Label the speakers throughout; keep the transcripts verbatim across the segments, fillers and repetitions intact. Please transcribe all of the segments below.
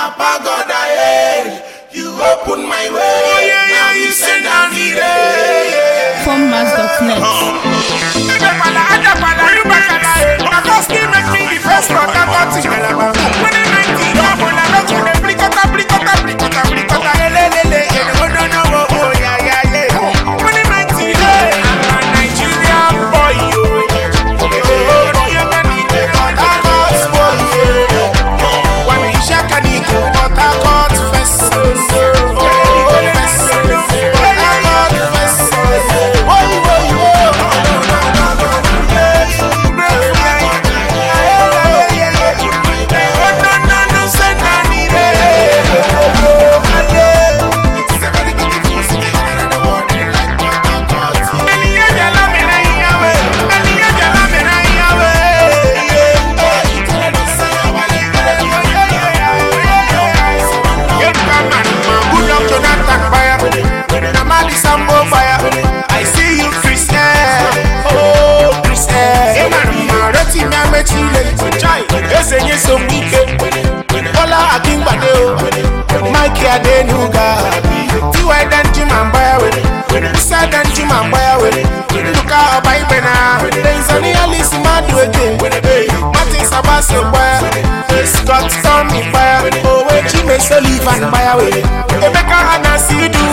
Speaker 1: Papa God, I you open my way. Oh, yeah, yeah, now you send I need it.
Speaker 2: From Mass dot net.
Speaker 1: Mikey Adenuga, T Y Danji Mambaya with it, Sad Danji Mambaya with it, Luka Baibena, Tanzania Lisi Madu again, Martin Sabasi Wire, Scott Tommy Fire, Oh, wait, Jimmy Sullivan Fire with it, Rebecca Hannah Sidu,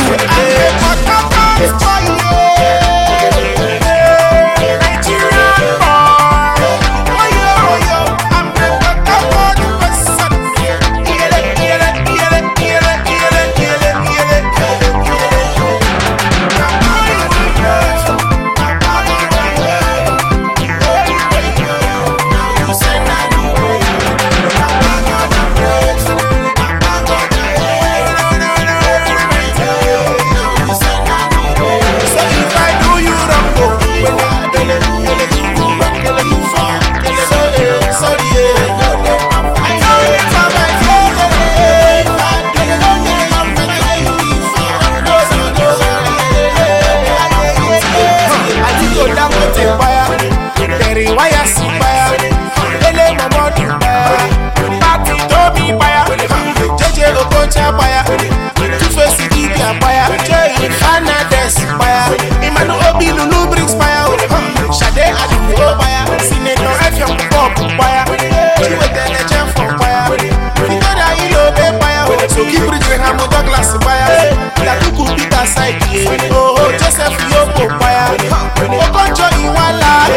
Speaker 1: Oh, Joseph Yobo Fire, Okonjo Iweala,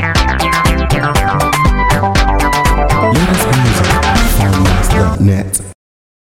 Speaker 3: net.